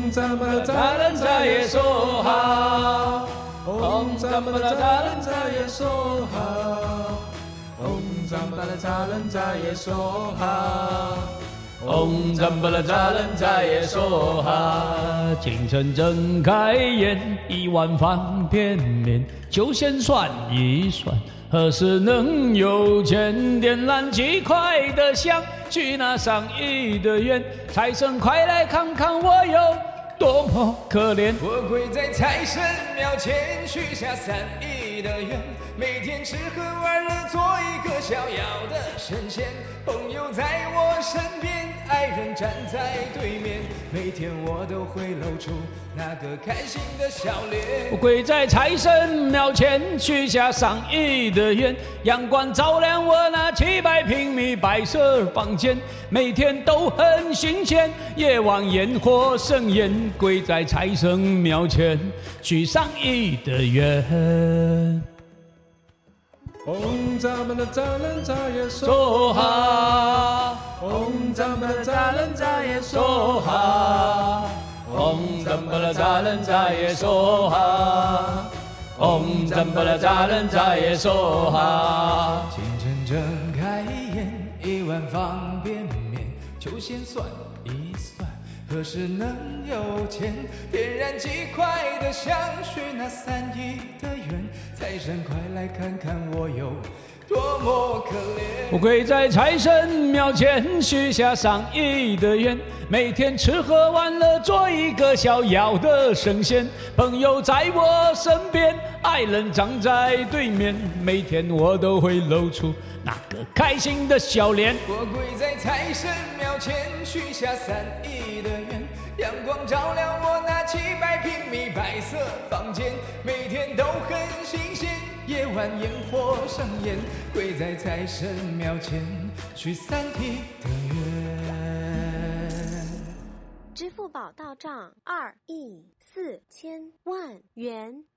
咱们的大人在也说好，咱们的大人在也说好，咱们的大人在也说好，咱们的大人在也说好。清晨睁开眼，1碗方便面，就先算一算。何时能有钱？点燃鸡块的香，许那上亿的愿。财神快来看看我有多么可怜。 我跪在财神庙前，许下3亿的愿，每天吃喝玩乐，做一个逍遥的神仙。朋友在我身边，爱人站在对面，每天我都会露出那个开心的笑脸。 我跪在财神庙前，许下上亿的愿，阳光照亮我那700平米白色房间，每天都很新鲜，夜晚烟火盛宴，跪在财神庙前，许上亿的愿。咱们的大人在也说好，咱们的大人在也说好，咱们的大人在也说好，咱们的大人在也说好。 清晨睁开眼，1碗方便面，就先算一算，何时能有钱？点燃鸡块的香，许那3亿的愿。财神快来看看我有多么可怜。 我跪在财神庙前，许下上亿的愿，每天吃喝玩乐，做一个逍遥的神仙。朋友在我身边，爱人站在对面，每天我都会露出那个开心的笑脸。 我跪在财神庙前，许下3亿的愿，阳光照亮我那700平米白色房间，每天都很新鲜，夜晚烟火上演，跪在财神庙前，许3亿的愿。 支付宝到账2亿4千万元。